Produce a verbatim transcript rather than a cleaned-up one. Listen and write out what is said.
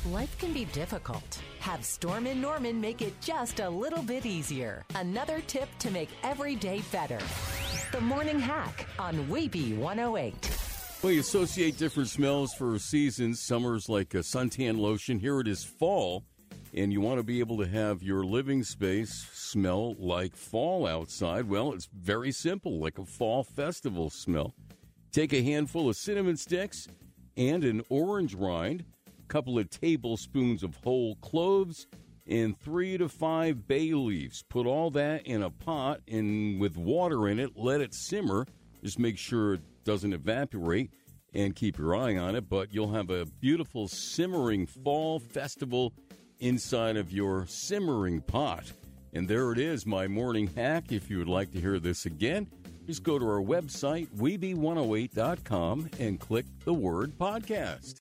Life can be difficult. Have Storm in Norman make it just a little bit easier. Another tip to make every day better. The Morning Hack on Weeby one oh eight. Well, you associate different smells for seasons. Summer's like a suntan lotion. Here it is fall, and you want to be able to have your living space smell like fall outside. Well, it's very simple, like a fall festival smell. Take a handful of cinnamon sticks and an orange rind, a couple of tablespoons of whole cloves, and three to five bay leaves. Put all that in a pot and with water in it, let it simmer. Just make sure it doesn't evaporate and keep your eye on it. But you'll have a beautiful simmering fall festival inside of your simmering pot. And there it is, my morning hack. If you would like to hear this again, just go to our website, weeby one oh eight dot com, and click the word podcast.